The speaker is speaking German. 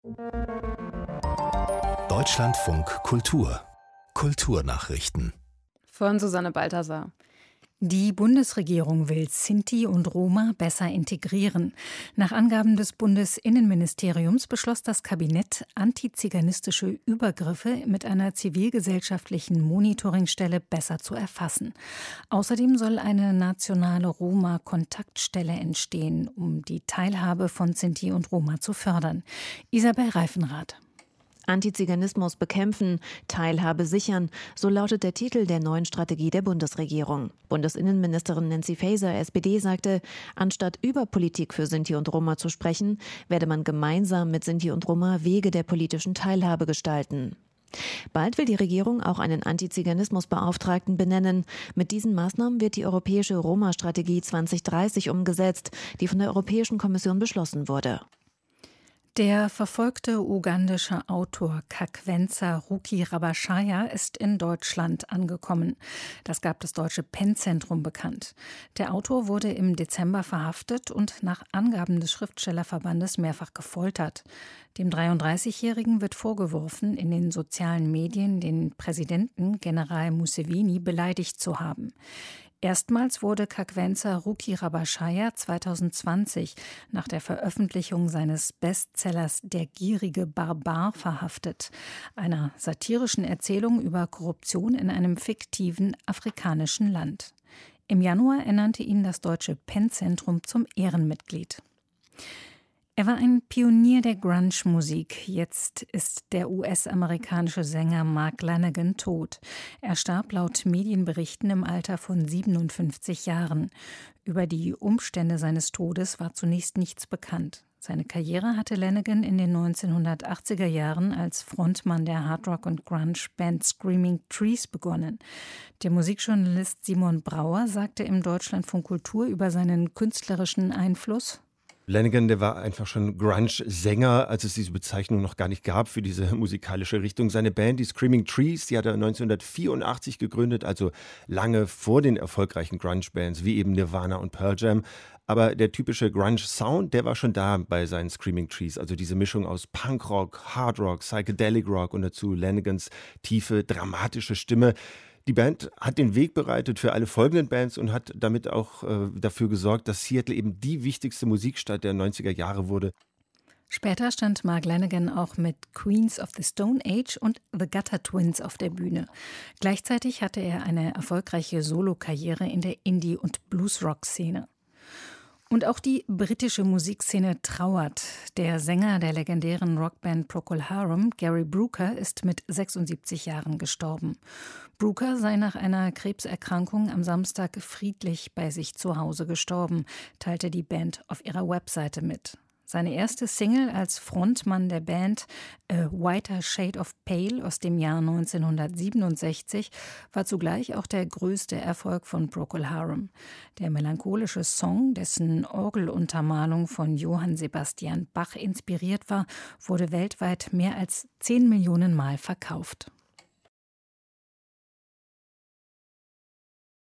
Deutschlandfunk Kultur Kulturnachrichten von Susanne Balthasar. Die Bundesregierung will Sinti und Roma besser integrieren. Nach Angaben des Bundesinnenministeriums beschloss das Kabinett, antiziganistische Übergriffe mit einer zivilgesellschaftlichen Monitoringstelle besser zu erfassen. Außerdem soll eine nationale Roma-Kontaktstelle entstehen, um die Teilhabe von Sinti und Roma zu fördern. Isabel Reifenrath. Antiziganismus bekämpfen, Teilhabe sichern, so lautet der Titel der neuen Strategie der Bundesregierung. Bundesinnenministerin Nancy Faeser, SPD, sagte, anstatt über Politik für Sinti und Roma zu sprechen, werde man gemeinsam mit Sinti und Roma Wege der politischen Teilhabe gestalten. Bald will die Regierung auch einen Antiziganismusbeauftragten benennen. Mit diesen Maßnahmen wird die europäische Roma-Strategie 2030 umgesetzt, die von der Europäischen Kommission beschlossen wurde. Der verfolgte ugandische Autor Kakwenza Ruki Rabashaya ist in Deutschland angekommen. Das gab das deutsche PEN-Zentrum bekannt. Der Autor wurde im Dezember verhaftet und nach Angaben des Schriftstellerverbandes mehrfach gefoltert. Dem 33-Jährigen wird vorgeworfen, in den sozialen Medien den Präsidenten General Museveni beleidigt zu haben. Erstmals wurde Kakwenza Ruki Rabashaya 2020 nach der Veröffentlichung seines Bestsellers Der gierige Barbar verhaftet, einer satirischen Erzählung über Korruption in einem fiktiven afrikanischen Land. Im Januar ernannte ihn das deutsche PEN-Zentrum zum Ehrenmitglied. Er war ein Pionier der Grunge-Musik. Jetzt ist der US-amerikanische Sänger Mark Lanegan tot. Er starb laut Medienberichten im Alter von 57 Jahren. Über die Umstände seines Todes war zunächst nichts bekannt. Seine Karriere hatte Lanegan in den 1980er Jahren als Frontmann der Hardrock- und Grunge-Band Screaming Trees begonnen. Der Musikjournalist Simon Brauer sagte im Deutschlandfunk Kultur über seinen künstlerischen Einfluss: Lanegan, der war einfach schon Grunge-Sänger, als es diese Bezeichnung noch gar nicht gab für diese musikalische Richtung. Seine Band, die Screaming Trees, die hat er 1984 gegründet, also lange vor den erfolgreichen Grunge-Bands wie eben Nirvana und Pearl Jam. Aber der typische Grunge-Sound, der war schon da bei seinen Screaming Trees. Also diese Mischung aus Punkrock, Hardrock, Psychedelic Rock und dazu Lanegans tiefe, dramatische Stimme. Die Band hat den Weg bereitet für alle folgenden Bands und hat damit auch dafür gesorgt, dass Seattle eben die wichtigste Musikstadt der 90er Jahre wurde. Später stand Mark Lanegan auch mit Queens of the Stone Age und The Gutter Twins auf der Bühne. Gleichzeitig hatte er eine erfolgreiche Solokarriere in der Indie- und Bluesrock-Szene. Und auch die britische Musikszene trauert. Der Sänger der legendären Rockband Procol Harum, Gary Brooker, ist mit 76 Jahren gestorben. Brooker sei nach einer Krebserkrankung am Samstag friedlich bei sich zu Hause gestorben, teilte die Band auf ihrer Webseite mit. Seine erste Single als Frontmann der Band, A Whiter Shade of Pale aus dem Jahr 1967, war zugleich auch der größte Erfolg von Procol Harum. Der melancholische Song, dessen Orgeluntermalung von Johann Sebastian Bach inspiriert war, wurde weltweit mehr als 10 Millionen Mal verkauft.